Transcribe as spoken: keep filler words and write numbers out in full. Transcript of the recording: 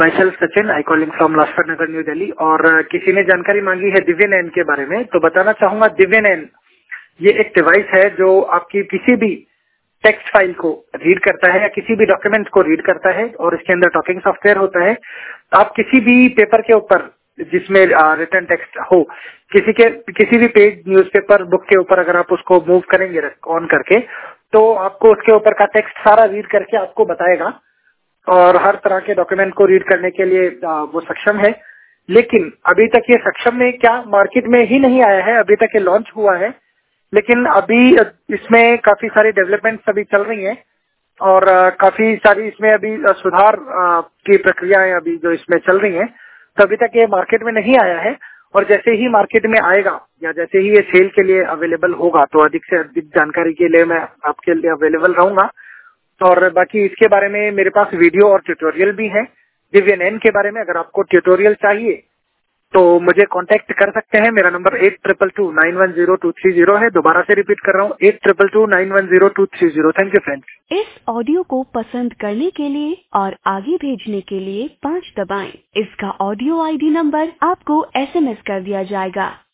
My self Sachin, I calling from Lajpat Nagar, New Delhi. और किसी ने जानकारी मांगी है दिव्यनयन के बारे में, तो बताना चाहूंगा दिव्यनयन ये एक डिवाइस है जो आपकी किसी भी टेक्स्ट फाइल को रीड करता है या किसी भी डॉक्यूमेंट को रीड करता है और इसके अंदर टॉकिंग सॉफ्टवेयर होता है। आप किसी भी पेपर के ऊपर जिसमें रिटर्न टेक्स्ट हो, किसी के किसी भी पेज न्यूज़पेपर बुक के ऊपर अगर आप उसको मूव करेंगे ऑन करके, तो आपको उसके ऊपर का टेक्स्ट सारा रीड करके आपको बताएगा और हर तरह के डॉक्यूमेंट को रीड करने के लिए वो सक्षम है। लेकिन अभी तक ये सक्षम में क्या मार्केट में ही नहीं आया है, अभी तक ये लॉन्च हुआ है, लेकिन अभी इसमें काफी सारी डेवलपमेंट्स अभी चल रही हैं और काफी सारी इसमें अभी सुधार की प्रक्रियाएं अभी जो इसमें चल रही हैं। तो अभी तक ये मार्केट में नहीं आया है और जैसे ही मार्केट में आएगा या जैसे ही ये सेल के लिए अवेलेबल होगा तो अधिक से अधिक जानकारी के लिए मैं आपके लिए अवेलेबल रहूंगा। और बाकी इसके बारे में मेरे पास वीडियो और ट्यूटोरियल भी है दिव्यनयन के बारे में। अगर आपको ट्यूटोरियल चाहिए तो मुझे कांटेक्ट कर सकते हैं। मेरा number eight triple two nine one zero two three zero है। दोबारा से रिपीट कर रहा हूँ, eight triple two nine one zero two three zero. Thank you friends. इस ऑडियो को पसंद करने के लिए और आगे भेजने के लिए पाँच दबाएं। इसका ऑडियो आईडी नंबर आपको एसएमएस कर दिया जाएगा।